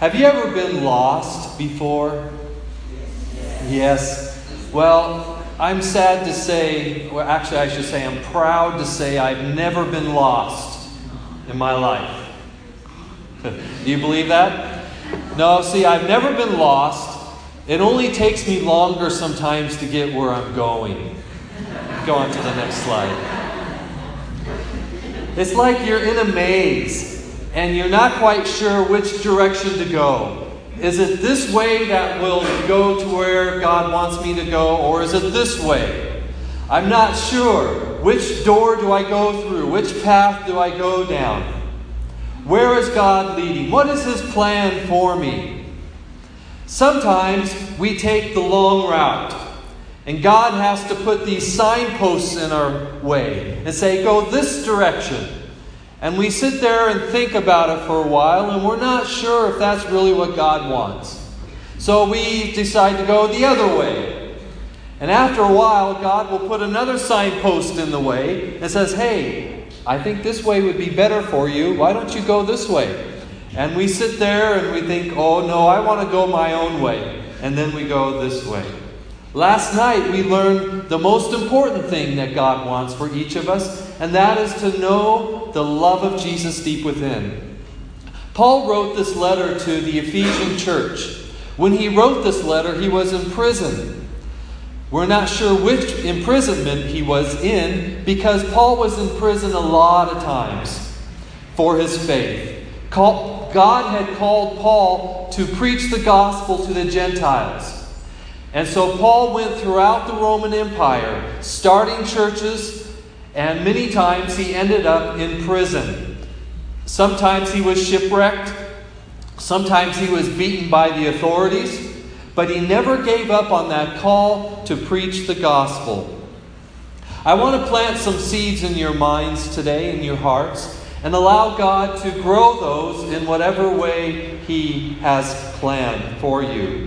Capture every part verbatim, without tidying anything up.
Have you ever been lost before? Yes. Well, I'm sad to say, well, actually I should say I'm proud to say I've never been lost in my life. Do you believe that? No, see, I've never been lost. It only takes me longer sometimes to get where I'm going. Go on to the next slide. It's like you're in a maze and you're not quite sure which direction to go. Is it this way that will go to where God wants me to go, or is it this way? I'm not sure. Which door do I go through? Which path do I go down? Where is God leading? What is His plan for me? Sometimes we take the long route, and God has to put these signposts in our way and say, go this direction. And we sit there and think about it for a while, and we're not sure if that's really what God wants. So we decide to go the other way. And after a while, God will put another signpost in the way and says, hey, I think this way would be better for you. Why don't you go this way? And we sit there and we think, oh no, I want to go my own way. And then we go this way. Last night we learned the most important thing that God wants for each of us, and that is to know the love of Jesus deep within. Paul wrote this letter to the Ephesian church. When he wrote this letter, he was in prison. We're not sure which imprisonment he was in, because Paul was in prison a lot of times for his faith. God had called Paul to preach the gospel to the Gentiles. And so Paul went throughout the Roman Empire, starting churches, and many times he ended up in prison. Sometimes he was shipwrecked. Sometimes he was beaten by the authorities. But he never gave up on that call to preach the gospel. I want to plant some seeds in your minds today, in your hearts, and allow God to grow those in whatever way He has planned for you.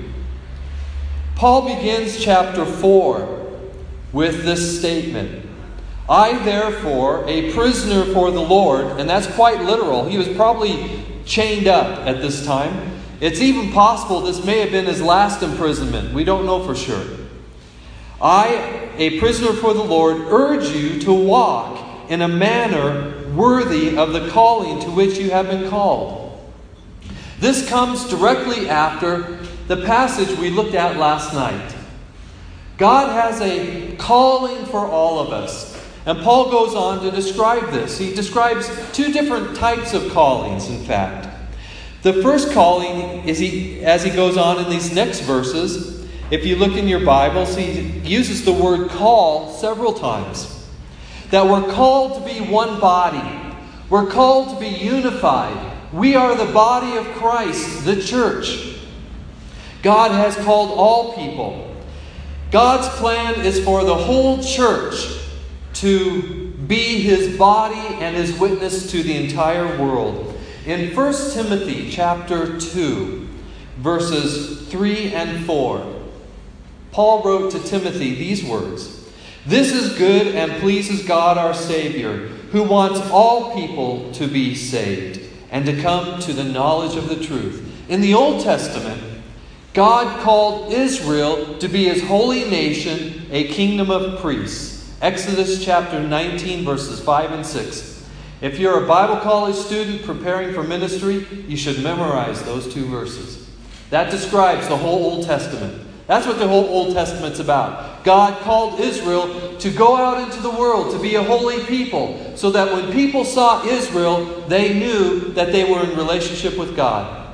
Paul begins chapter four with this statement. I, therefore, a prisoner for the Lord, and that's quite literal. He was probably chained up at this time. It's even possible this may have been his last imprisonment. We don't know for sure. I, a prisoner for the Lord, urge you to walk in a manner worthy of the calling to which you have been called. This comes directly after the passage we looked at last night. God has a calling for all of us. And Paul goes on to describe this. He describes two different types of callings, in fact. The first calling is he, as he goes on in these next verses, if you look in your Bibles, he uses the word call several times. That we're called to be one body. We're called to be unified. We are the body of Christ, the church. God has called all people. God's plan is for the whole church to be His body and His witness to the entire world. In First Timothy chapter two, verses three and four, Paul wrote to Timothy these words. This is good and pleases God our Savior, who wants all people to be saved and to come to the knowledge of the truth. In the Old Testament, God called Israel to be His holy nation, a kingdom of priests. Exodus chapter nineteen, verses five and six. If you're a Bible college student preparing for ministry, you should memorize those two verses. That describes the whole Old Testament. That's what the whole Old Testament's about. God called Israel to go out into the world, to be a holy people, so that when people saw Israel, they knew that they were in relationship with God.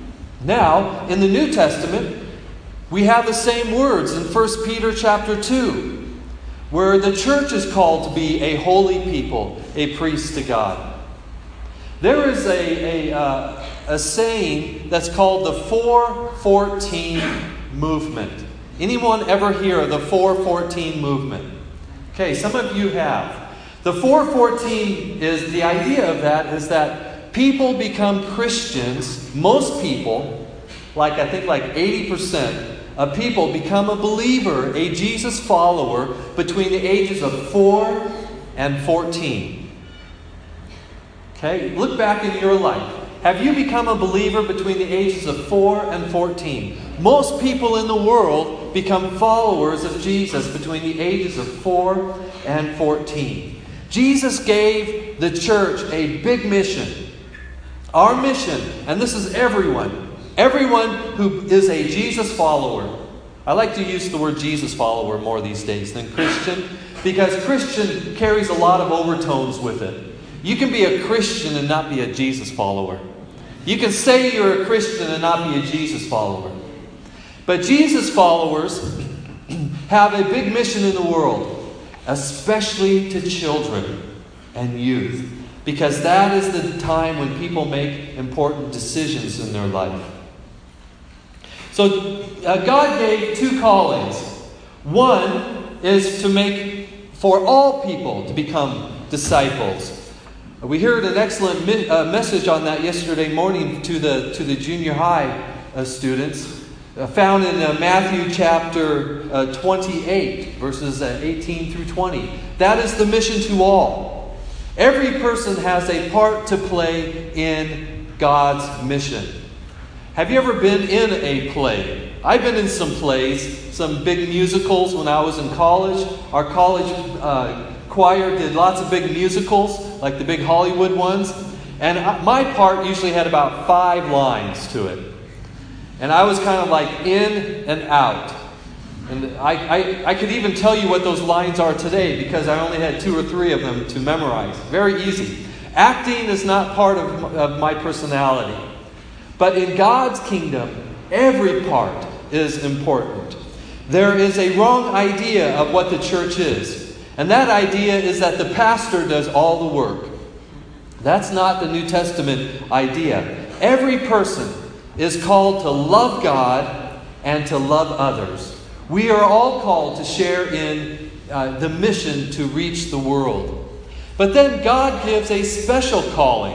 Now, in the New Testament, we have the same words in First Peter chapter two. Where the church is called to be a holy people, a priest to God. There is a, a, uh, a saying that's called the four fourteen movement. Anyone ever hear of the four fourteen movement? Okay, some of you have. The four fourteen is, the idea of that is that people become Christians, most people, like I think like eighty percent, of people become a believer, a Jesus follower, between the ages of four and fourteen. Okay, look back in your life. have you become a believer between the ages of four and fourteen? Most people in the world become followers of Jesus between the ages of four and fourteen. Jesus gave the church a big mission. Our mission, and this is everyone, everyone who is a Jesus follower. I like to use the word Jesus follower more these days than Christian, because Christian carries a lot of overtones with it. You can be a Christian and not be a Jesus follower. You can say you're a Christian and not be a Jesus follower. But Jesus followers have a big mission in the world, especially to children and youth, because that is the time when people make important decisions in their life. So uh, God gave two callings. One is to make for all people to become disciples. We heard an excellent mi- uh, message on that yesterday morning to the to the junior high uh, students, uh, found in uh, Matthew chapter uh, twenty-eight, verses uh, eighteen through twenty. That is the mission to all. Every person has a part to play in God's mission. Have you ever been in a play? I've been in some plays, some big musicals when I was in college. Our college uh, choir did lots of big musicals, like the big Hollywood ones. And my part usually had about five lines to it. And I was kind of like in and out. And I, I, I could even tell you what those lines are today because I only had two or three of them to memorize. Very easy. Acting is not part of, of my personality. But in God's kingdom, every part is important. There is a wrong idea of what the church is. And that idea is that the pastor does all the work. That's not the New Testament idea. Every person is called to love God and to love others. We are all called to share in uh, the mission to reach the world. But then God gives a special calling.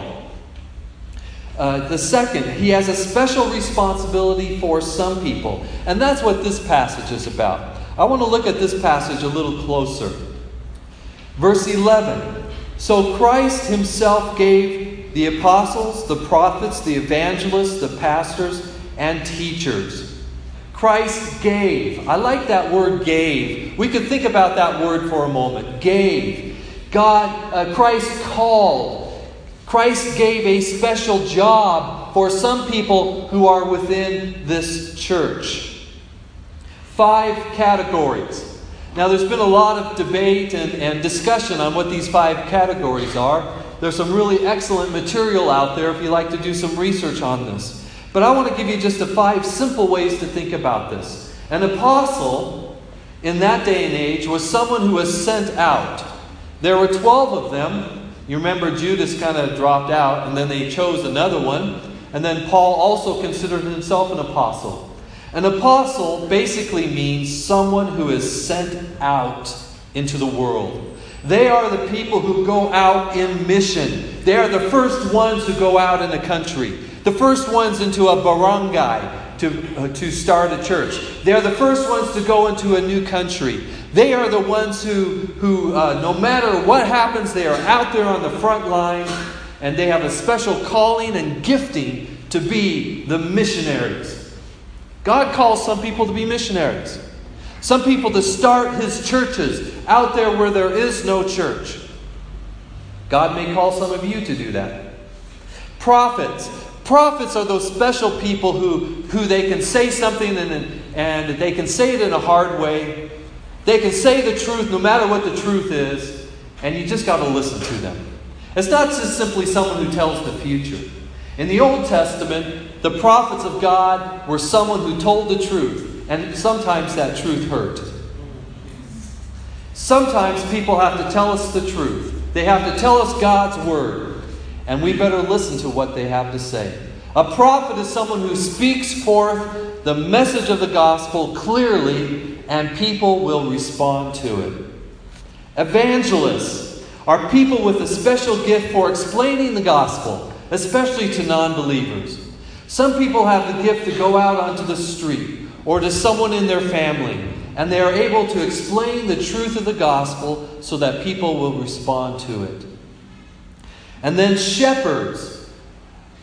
Uh, the second, He has a special responsibility for some people. And that's what this passage is about. I want to look at this passage a little closer. Verse eleven. So Christ Himself gave the apostles, the prophets, the evangelists, the pastors, and teachers. Christ gave. I like that word gave. We could think about that word for a moment. Gave. God, uh, Christ called. Christ gave a special job for some people who are within this church. Five categories. Now, there's been a lot of debate and, and discussion on what these five categories are. There's some really excellent material out there if you like to do some research on this. But I want to give you just a five simple ways to think about this. An apostle in that day and age was someone who was sent out. There were twelve of them. You remember Judas kind of dropped out, and then they chose another one. And then Paul also considered himself an apostle. An apostle basically means someone who is sent out into the world. They are the people who go out in mission. They are the first ones who go out in a country. The first ones into a barangay to, uh, to start a church. They are the first ones to go into a new country. They are the ones who, who uh, no matter what happens, they are out there on the front line. And they have a special calling and gifting to be the missionaries. God calls some people to be missionaries. Some people to start His churches out there where there is no church. God may call some of you to do that. Prophets. Prophets are those special people who, who they can say something and, and they can say it in a hard way. They can say the truth no matter what the truth is. And you just got to listen to them. It's not just simply someone who tells the future. In the Old Testament, the prophets of God were someone who told the truth, and sometimes that truth hurt. Sometimes people have to tell us the truth. They have to tell us God's word, and we better listen to what they have to say. A prophet is someone who speaks forth the message of the gospel clearly, and people will respond to it. Evangelists are people with a special gift for explaining the gospel, especially to non-believers. Some people have the gift to go out onto the street or to someone in their family, and they are able to explain the truth of the gospel so that people will respond to it. And then shepherds.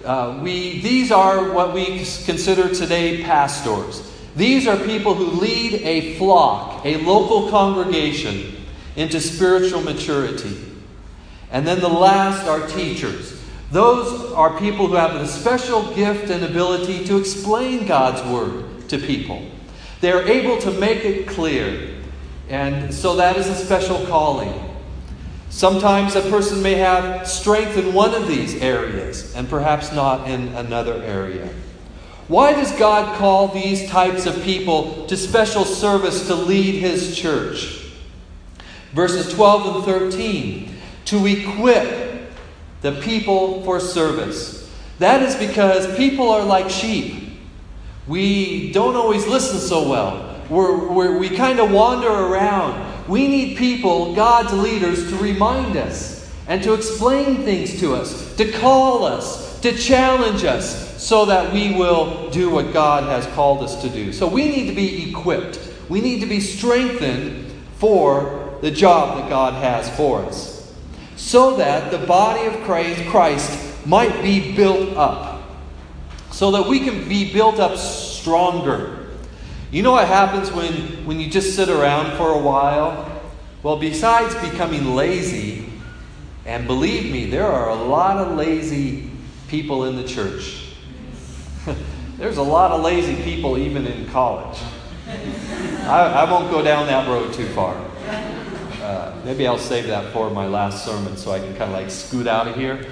Uh, we, these are what we consider today pastors. These are people who lead a flock, a local congregation, into spiritual maturity. And then the last are teachers. Those are people who have a special gift and ability to explain God's Word to people. They are able to make it clear. And so that is a special calling. Sometimes a person may have strength in one of these areas and perhaps not in another area. Why does God call these types of people to special service to lead His church? Verses twelve and thirteen, to equip the people for service. That is because people are like sheep. We don't always listen so well. We're, we're, we kind of wander around. We need people, God's leaders, to remind us and to explain things to us, to call us, to challenge us, so that we will do what God has called us to do. So we need to be equipped. We need to be strengthened for the job that God has for us, so that the body of Christ, Christ might be built up, so that we can be built up stronger. You know what happens when, when you just sit around for a while? Well, besides becoming lazy, and believe me, there are a lot of lazy people in the church. There's a lot of lazy people even in college. I, I won't go down that road too far. Uh, maybe I'll save that for my last sermon so I can kind of like scoot out of here.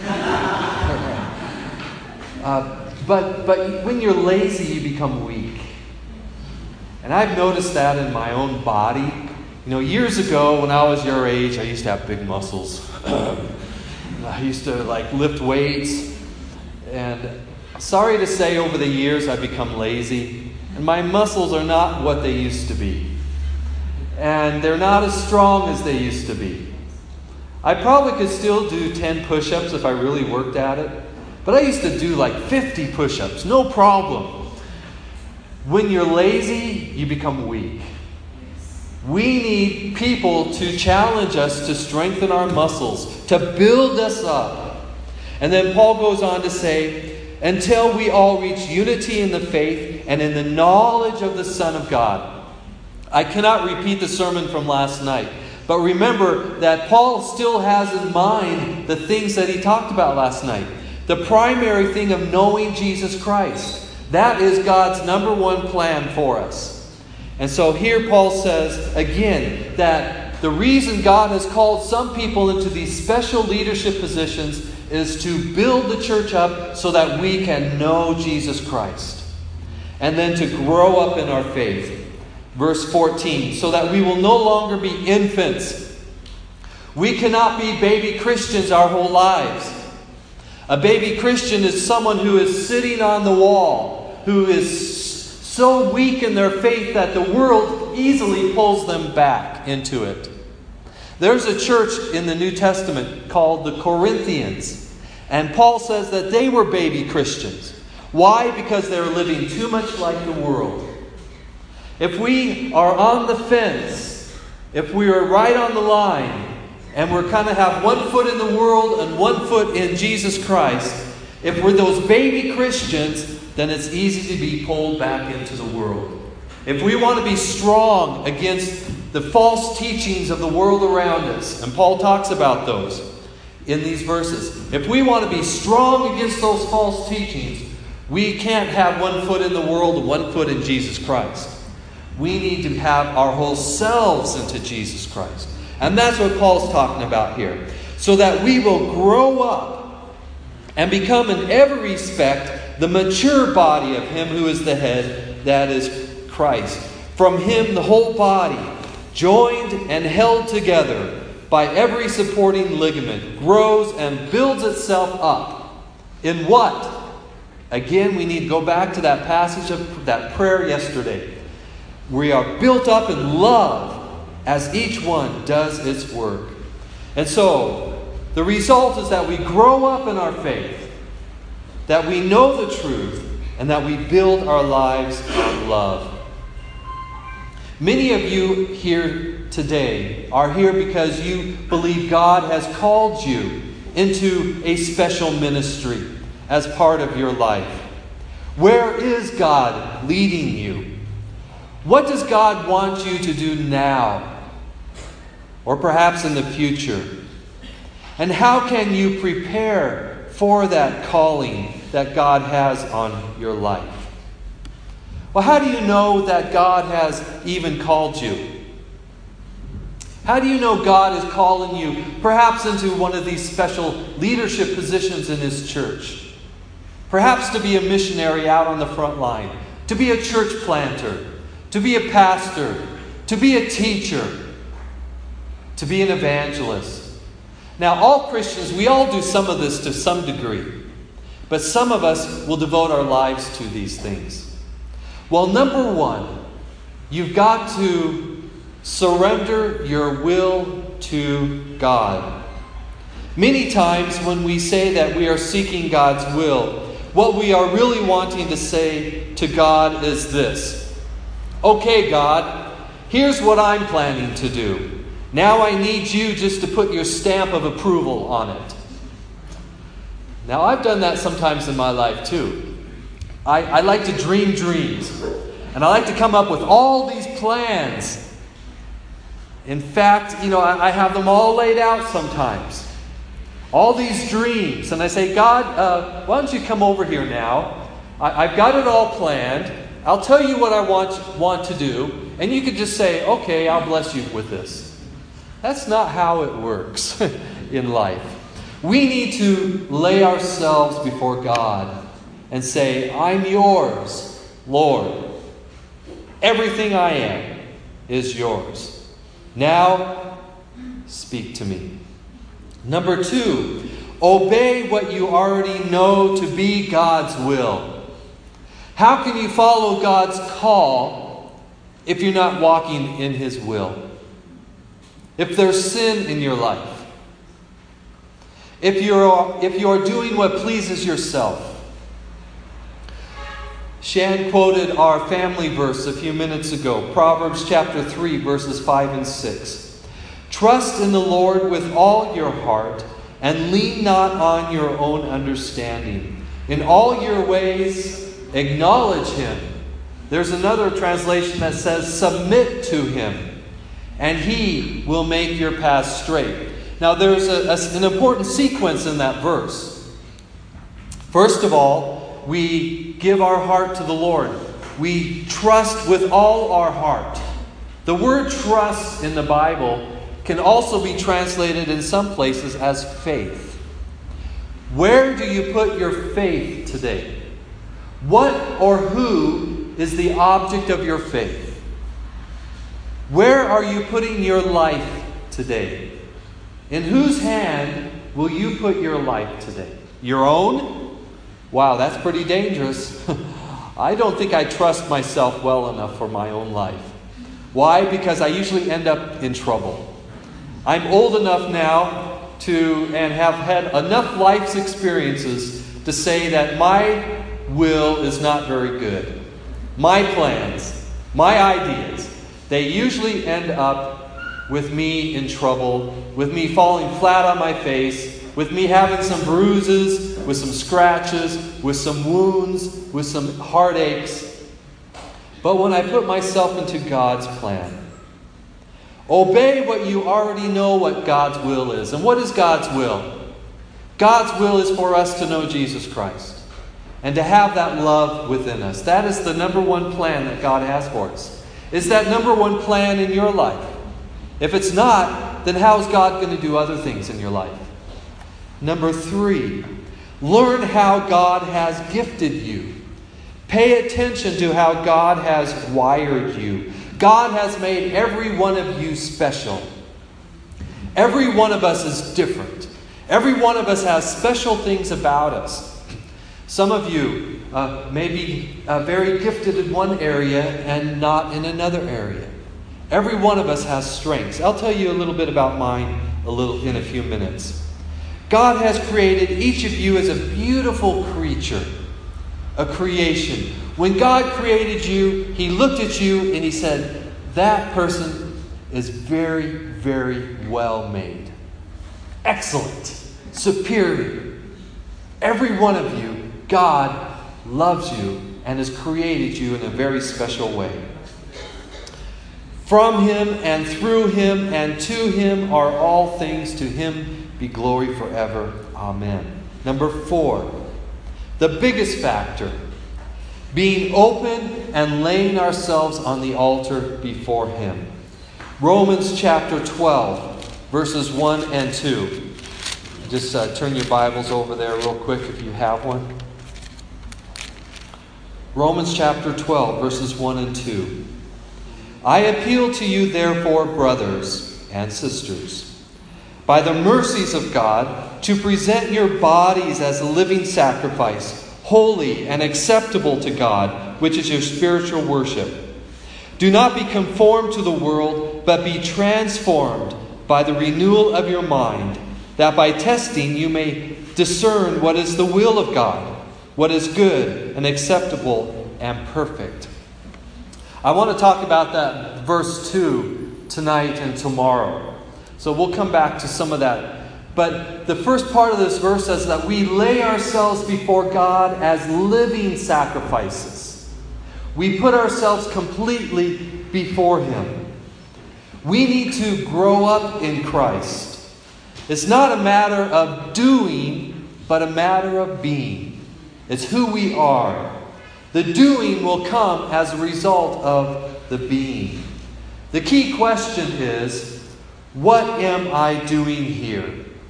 uh, but, but when you're lazy, you become weak. And I've noticed that in my own body. You know, years ago when I was your age, I used to have big muscles. I used to like lift weights. And sorry to say, over the years I've become lazy. And my muscles are not what they used to be. And they're not as strong as they used to be. I probably could still do ten push-ups if I really worked at it. But I used to do like fifty push-ups, no problem. When you're lazy, you become weak. We need people to challenge us to strengthen our muscles, to build us up. And then Paul goes on to say, until we all reach unity in the faith and in the knowledge of the Son of God. I cannot repeat the sermon from last night, but remember that Paul still has in mind the things that he talked about last night. The primary thing of knowing Jesus Christ. That is God's number one plan for us. And so here Paul says again that the reason God has called some people into these special leadership positions is to build the church up so that we can know Jesus Christ. And then to grow up in our faith. Verse fourteen, so that we will no longer be infants. We cannot be baby Christians our whole lives. A baby Christian is someone who is sitting on the wall, who is so weak in their faith that the world easily pulls them back into it. There's a church in the New Testament called the Corinthians, and Paul says that they were baby Christians. Why? Because they were living too much like the world. If we are on the fence, if we are right on the line, and we're kind of have one foot in the world and one foot in Jesus Christ, if we're those baby Christians, then it's easy to be pulled back into the world. If we want to be strong against the false teachings of the world around us, and Paul talks about those in these verses. If we want to be strong against those false teachings, we can't have one foot in the world and one foot in Jesus Christ. We need to have our whole selves into Jesus Christ. And that's what Paul's talking about here. So that we will grow up and become in every respect the mature body of Him who is the head, that is Christ. From Him the whole body, joined and held together by every supporting ligament, grows and builds itself up. In what? Again, we need to go back to that passage of that prayer yesterday. We are built up in love as each one does its work. And so, the result is that we grow up in our faith, that we know the truth, and that we build our lives on love. Many of you here today are here because you believe God has called you into a special ministry. as part of your life? Where is God leading you? What does God want you to do now? Or perhaps in the future? And how can you prepare for that calling that God has on your life? Well, how do you know that God has even called you? How do you know God is calling you perhaps into one of these special leadership positions in His church? Perhaps to be a missionary out on the front line, to be a church planter, to be a pastor, to be a teacher, to be an evangelist. Now, all Christians, we all do some of this to some degree, but some of us will devote our lives to these things. Well, number one, you've got to surrender your will to God. Many times when we say that we are seeking God's will, what we are really wanting to say to God is this: okay, God, here's what I'm planning to do. Now I need you just to put your stamp of approval on it. Now, I've done that sometimes in my life too. I, I like to dream dreams. And I like to come up with all these plans. In fact, you know, I, I have them all laid out sometimes. All these dreams. And I say, God, uh, why don't you come over here now? I, I've got it all planned. I'll tell you what I want, want to do. And you could just say, okay, I'll bless you with this. That's not how it works in life. We need to lay ourselves before God and say, I'm yours, Lord. Everything I am is yours. Now, speak to me. Number two, obey what you already know to be God's will. How can you follow God's call if you're not walking in His will? If there's sin in your life, if you're, if you're doing what pleases yourself. Shan quoted our family verse a few minutes ago, Proverbs chapter three, verses five and six. Trust in the Lord with all your heart, and lean not on your own understanding. In all your ways, acknowledge Him. There's another translation that says, submit to Him, and He will make your path straight. Now, there's a, a, an important sequence in that verse. First of all, we give our heart to the Lord. We trust with all our heart. The word trust in the Bible can also be translated in some places as faith. Where do you put your faith today? What or who is the object of your faith? Where are you putting your life today? In whose hand will you put your life today? Your own? Wow, that's pretty dangerous. I don't think I trust myself well enough for my own life. Why? Because I usually end up in trouble. I'm old enough now to, and have had enough life's experiences to say that my will is not very good. My plans, my ideas, they usually end up with me in trouble, with me falling flat on my face, with me having some bruises, with some scratches, with some wounds, with some heartaches. But when I put myself into God's plan, obey what you already know what God's will is. And what is God's will? God's will is for us to know Jesus Christ and to have that love within us. That is the number one plan that God has for us. Is that number one plan in your life? If it's not, then how is God going to do other things in your life? Number three, learn how God has gifted you. Pay attention to how God has wired you. God has made every one of you special. Every one of us is different. Every one of us has special things about us. Some of you uh, may be uh, very gifted in one area and not in another area. Every one of us has strengths. I'll tell you a little bit about mine a little in a few minutes. God has created each of you as a beautiful creature, a creation. When God created you, He looked at you and He said, that person is very, very well made. Excellent. Superior. Every one of you God loves you and has created you in a very special way. From Him and through Him and to Him are all things. To Him be glory forever. Amen. Number four, the biggest factor, being open and laying ourselves on the altar before Him. Romans chapter twelve, verses one and two. Just uh, turn your Bibles over there real quick if you have one. Romans chapter twelve, verses one and two. I appeal to you, therefore, brothers and sisters, by the mercies of God, to present your bodies as a living sacrifice, holy and acceptable to God, which is your spiritual worship. Do not be conformed to the world, but be transformed by the renewal of your mind, that by testing you may discern what is the will of God, what is good and acceptable and perfect. I want to talk about that verse two tonight and tomorrow. So we'll come back to some of that. But the first part of this verse says that we lay ourselves before God as living sacrifices. We put ourselves completely before Him. We need to grow up in Christ. It's not a matter of doing, but a matter of being. It's who we are. The doing will come as a result of the being. The key question is, what am I doing here?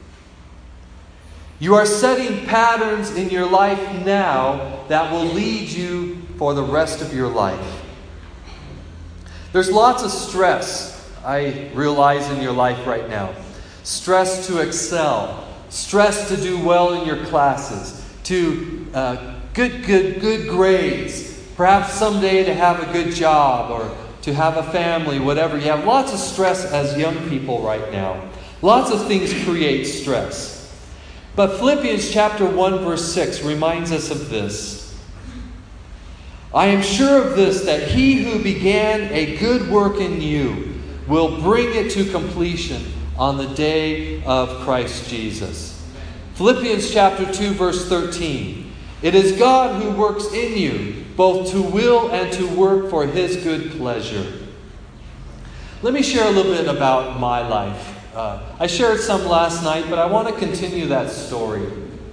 You are setting patterns in your life now that will lead you for the rest of your life. There's lots of stress, I realize, in your life right now. Stress to excel. Stress to do well in your classes. To uh, good, good, good grades. Perhaps someday to have a good job or to have a family, whatever. You have lots of stress as young people right now. Lots of things create stress. But Philippians chapter one verse six reminds us of this. I am sure of this, that He who began a good work in you will bring it to completion on the day of Christ Jesus. Philippians chapter two verse thirteen. It is God who works in you, both to will and to work for His good pleasure. Let me share a little bit about my life. Uh, I shared some last night, but I want to continue that story.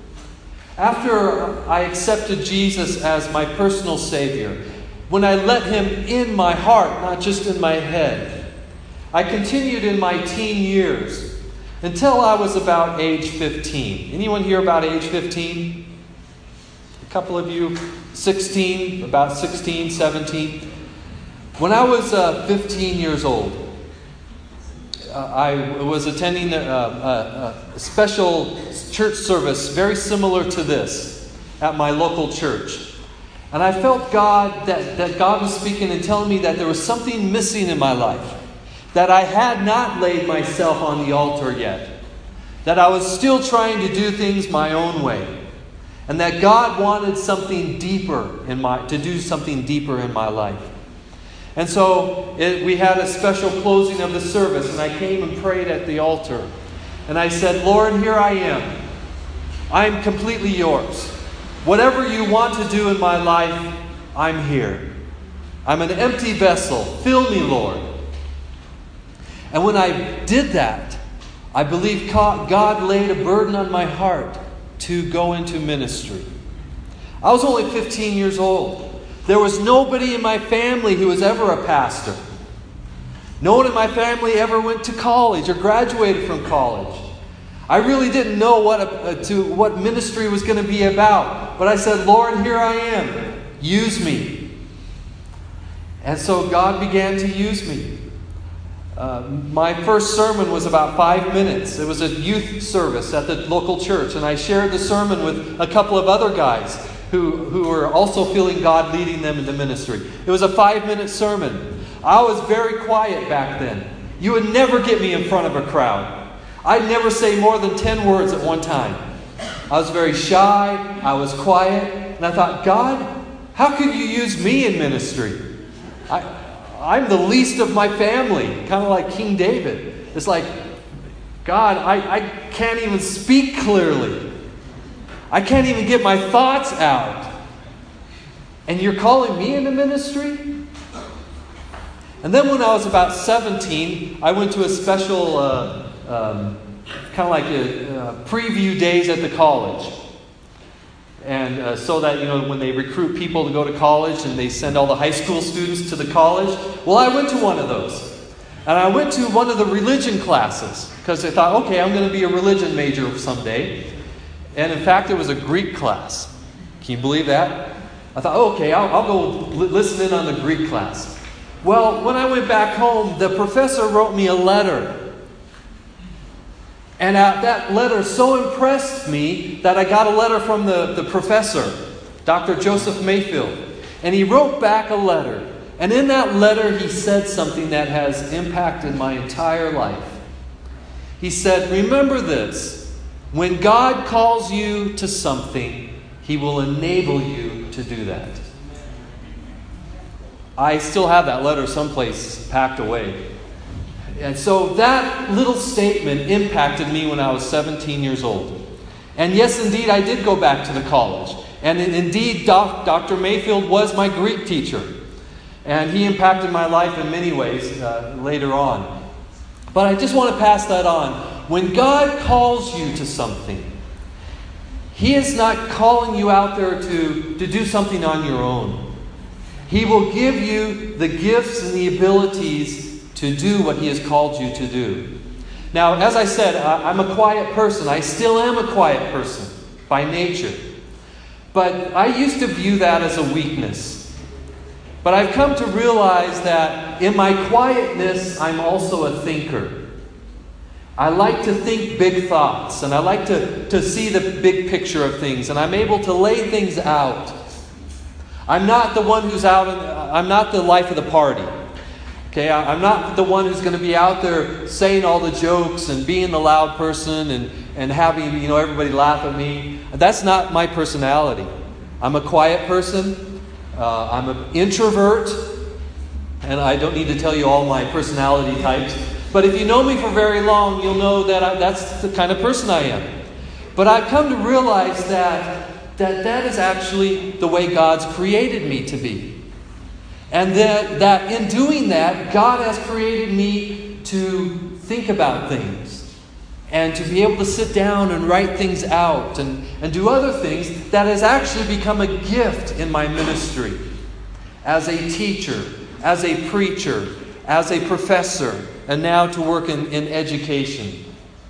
After I accepted Jesus as my personal Savior, when I let Him in my heart, not just in my head, I continued in my teen years until I was about age fifteen. Anyone here about age fifteen? A couple of you, sixteen, about sixteen, seventeen. When I was uh, fifteen years old, uh, I was attending a, a, a special church service very similar to this at my local church. And I felt God, that, that God was speaking and telling me that there was something missing in my life. That I had not laid myself on the altar yet. That I was still trying to do things my own way. And that God wanted something deeper in my, to do something deeper in my life. And so it, we had a special closing of the service, and I came and prayed at the altar. And I said, Lord, here I am. I am completely yours. Whatever you want to do in my life, I'm here. I'm an empty vessel. Fill me, Lord. And when I did that, I believe God laid a burden on my heart to go into ministry. I was only fifteen years old. There was nobody in my family who was ever a pastor. No one in my family ever went to college or graduated from college. I really didn't know what a, to what ministry was going to be about. But I said, Lord, here I am. Use me. And so God began to use me. Uh, my first sermon was about five minutes. It was a youth service at the local church. And I shared the sermon with a couple of other guys who, who were also feeling God leading them into ministry. It was a five-minute sermon. I was very quiet back then. You would never get me in front of a crowd. I'd never say more than ten words at one time. I was very shy. I was quiet. And I thought, God, how could you use me in ministry? I... I'm the least of my family, kind of like King David. It's like, God, I, I can't even speak clearly. I can't even get my thoughts out. And you're calling me into ministry? And then when I was about seventeen, I went to a special, uh, um, kind of like a, uh, preview days at the college. And uh, so that, you know, when they recruit people to go to college and they send all the high school students to the college. Well, I went to one of those. And I went to one of the religion classes because I thought, okay, I'm going to be a religion major someday. And in fact, it was a Greek class. Can you believe that? I thought, oh, okay, I'll, I'll go li- listen in on the Greek class. Well, when I went back home, the professor wrote me a letter. And uh, that letter so impressed me that I got a letter from the, the professor, Doctor Joseph Mayfield. And he wrote back a letter. And in that letter, he said something that has impacted my entire life. He said, remember this. When God calls you to something, He will enable you to do that. I still have that letter someplace packed away. And so that little statement impacted me when I was seventeen years old. And yes, indeed, I did go back to the college. And indeed, Doc, Doctor Mayfield was my Greek teacher. And he impacted my life in many ways uh, later on. But I just want to pass that on. When God calls you to something, He is not calling you out there to, to do something on your own. He will give you the gifts and the abilities to do what He has called you to do. Now, as I said, I, I'm a quiet person. I still am a quiet person by nature. But I used to view that as a weakness. But I've come to realize that in my quietness, I'm also a thinker. I like to think big thoughts, and I like to, to see the big picture of things, and I'm able to lay things out. I'm not the one who's out, in, I'm not the life of the party. Okay, I'm not the one who's going to be out there saying all the jokes and being the loud person and, and having, you know, everybody laugh at me. That's not my personality. I'm a quiet person. Uh, I'm an introvert, and I don't need to tell you all my personality types. But if you know me for very long, you'll know that I, that's the kind of person I am. But I've come to realize that, that that is actually the way God's created me to be. And that, that in doing that, God has created me to think about things. And to be able to sit down and write things out and, and do other things that has actually become a gift in my ministry. As a teacher, as a preacher, as a professor, and now to work in, in education.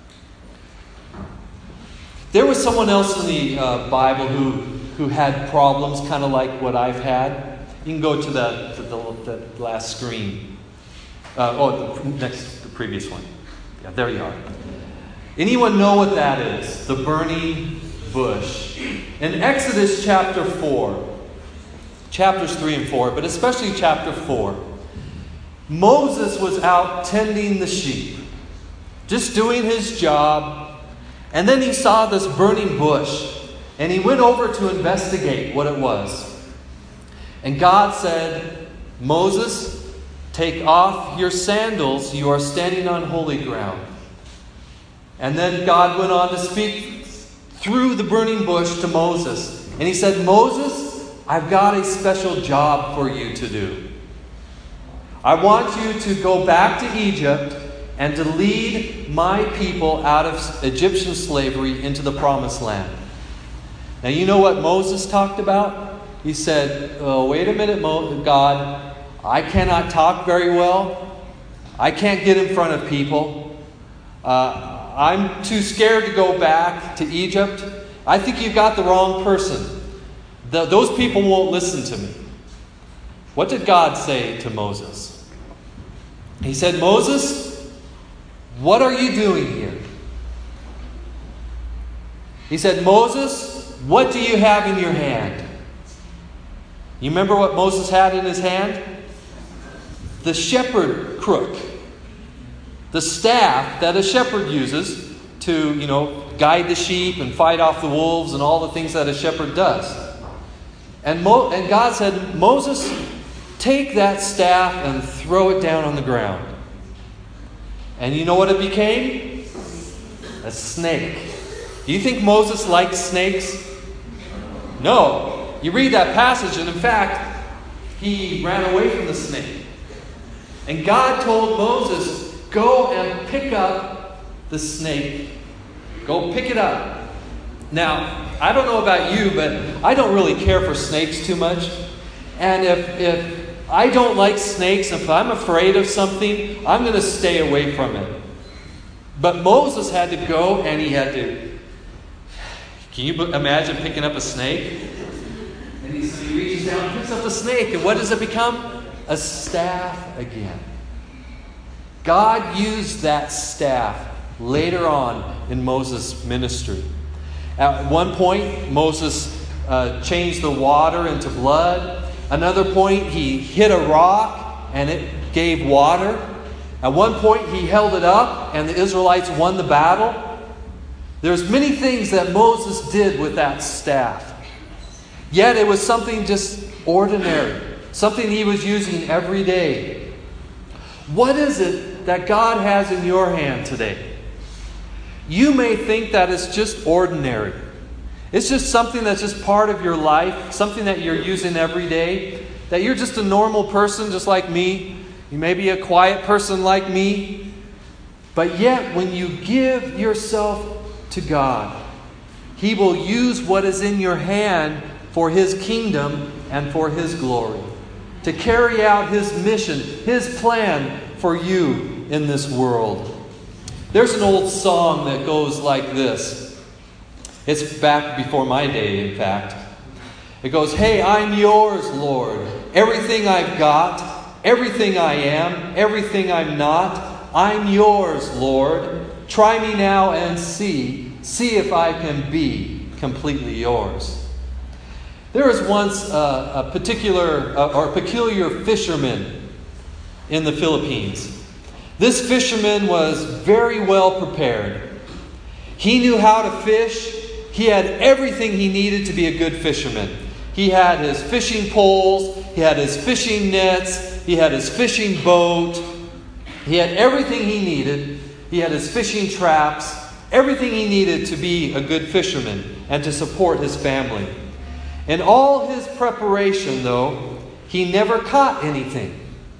There was someone else in the uh, Bible who, who had problems kind of like what I've had. You can go to the, to the, the last screen. Uh, oh, the next, the previous one. Yeah, there you are. Anyone know what that is? The burning bush. In Exodus chapter four, chapters three and four, but especially chapter four, Moses was out tending the sheep, just doing his job, and then he saw this burning bush, and he went over to investigate what it was. And God said, Moses, take off your sandals, you are standing on holy ground. And then God went on to speak through the burning bush to Moses. And He said, Moses, I've got a special job for you to do. I want you to go back to Egypt and to lead my people out of Egyptian slavery into the promised land. Now you know what Moses talked about? He said, oh, wait a minute, God. I cannot talk very well. I can't get in front of people. Uh, I'm too scared to go back to Egypt. I think you've got the wrong person. The, those people won't listen to me. What did God say to Moses? He said, Moses, what are you doing here? He said, Moses, what do you have in your hand? You remember what Moses had in his hand? The shepherd crook. The staff that a shepherd uses to, you know, guide the sheep and fight off the wolves and all the things that a shepherd does. And, Mo- and God said, Moses, take that staff and throw it down on the ground. And you know what it became? A snake. Do you think Moses liked snakes? No. You read that passage, and in fact, he ran away from the snake. And God told Moses, go and pick up the snake. Go pick it up. Now, I don't know about you, but I don't really care for snakes too much. And if, if I don't like snakes, if I'm afraid of something, I'm going to stay away from it. But Moses had to go, and he had to... Can you imagine picking up a snake? And he, so he reaches down and picks up the snake, and what does it become? A staff again. God used that staff later on in Moses' ministry. At one point, Moses uh, changed the water into blood. Another point, he hit a rock and it gave water. At one point, he held it up and the Israelites won the battle. There's many things that Moses did with that staff. Yet it was something just ordinary, something he was using every day. What is it that God has in your hand today? You may think that it's just ordinary. It's just something that's just part of your life, something that you're using every day, that you're just a normal person just like me. You may be a quiet person like me. But yet, when you give yourself to God, He will use what is in your hand for His kingdom and for His glory, to carry out His mission, His plan for you in this world. There's an old song that goes like this. It's back before my day, in fact. It goes, hey, I'm yours, Lord. Everything I've got, everything I am, everything I'm not, I'm yours, Lord. Try me now and see. See if I can be completely yours. There was once a, a particular uh, or peculiar fisherman in the Philippines. This fisherman was very well prepared. He knew how to fish. He had everything he needed to be a good fisherman. He had his fishing poles. He had his fishing nets. He had his fishing boat. He had everything he needed. He had his fishing traps. Everything he needed to be a good fisherman and to support his family. In all his preparation, though, he never caught anything.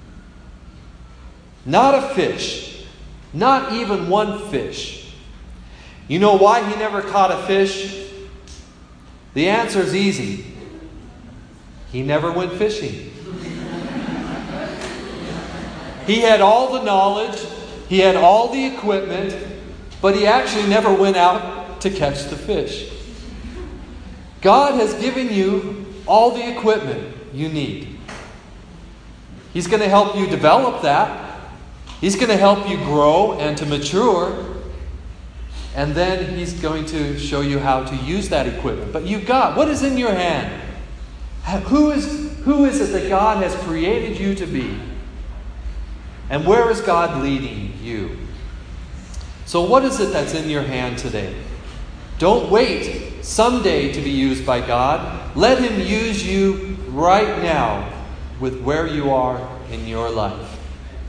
Not a fish. Not even one fish. You know why he never caught a fish? The answer is easy. He never went fishing. He had all the knowledge. He had all the equipment. But he actually never went out to catch the fish. God has given you all the equipment you need. He's going to help you develop that. He's going to help you grow and to mature. And then He's going to show you how to use that equipment. But you've got, what is in your hand? Who is, who is it that God has created you to be? And where is God leading you? So what is it that's in your hand today? Don't wait someday to be used by God. Let Him use you right now with where you are in your life.